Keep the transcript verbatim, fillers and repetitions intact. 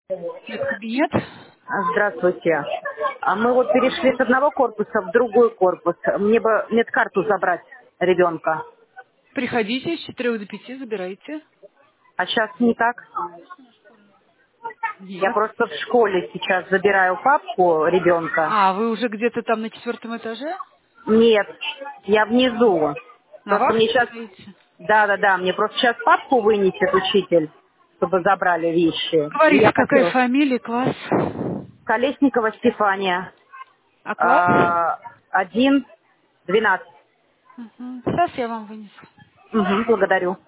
Медкабинет. Здравствуйте. А мы вот перешли с одного корпуса в другой корпус. Мне бы медкарту забрать ребенка. Приходите с четырех до пяти, забирайте. А сейчас не так. Я Нет. просто в школе сейчас забираю папку ребенка. А, вы уже где-то там на четвертом этаже? Нет, я внизу. На Просто мне вахте сейчас... стоите? Да-да-да, мне просто сейчас папку вынесет учитель, чтобы забрали вещи. И Говорите, я какая хотела... фамилия, класс? Колесникова Стефания. А класс? а, Один, двенадцать. Мгм. Сейчас я вам вынесу. Угу, благодарю.